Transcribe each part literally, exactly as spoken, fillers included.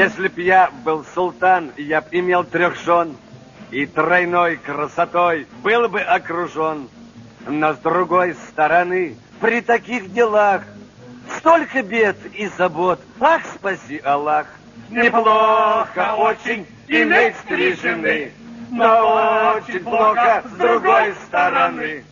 Если б я был султан, я б имел трех жен, и тройной красотой был бы окружен. Но с другой стороны, при таких делах столько бед и забот, ах, спаси Аллах. Неплохо очень иметь три жены, но очень плохо с другой стороны.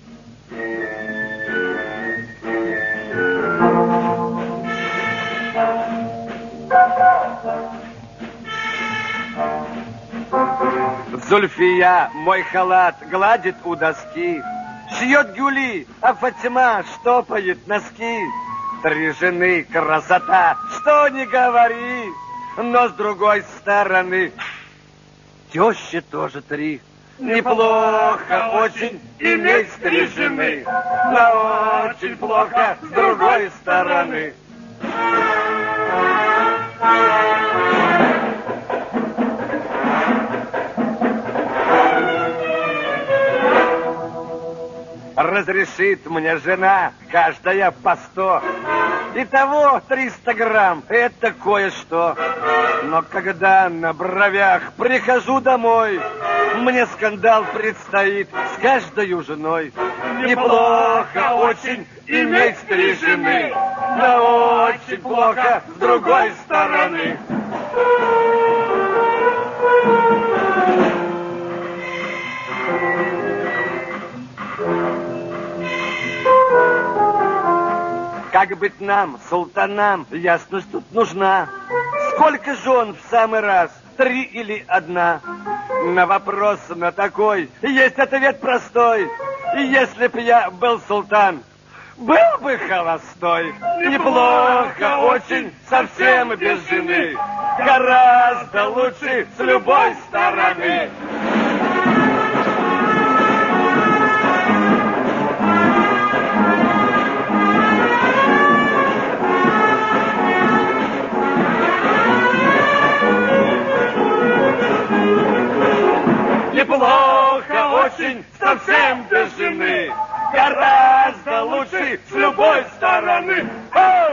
Зульфия мой халат гладит у доски, шьет гюли, а Фатима штопает носки. Три жены красота, что не говори, но с другой стороны тещи тоже три. Неплохо очень иметь три жены, но очень плохо с другой стороны. Разрешит мне жена каждая по сто. Итого триста грамм, это кое-что. Но когда на бровях прихожу домой, мне скандал предстоит с каждой женой. Неплохо очень иметь три жены, но очень плохо с другой стороны. Как быть нам, султанам, ясность тут нужна. Сколько жен в самый раз, три или одна? На вопрос на такой есть ответ простой. И если б я был султан, был бы холостой. Неплохо очень, совсем без жены, гораздо лучше с любой стороны. Неплохо очень, совсем без жены, гораздо лучше с любой стороны.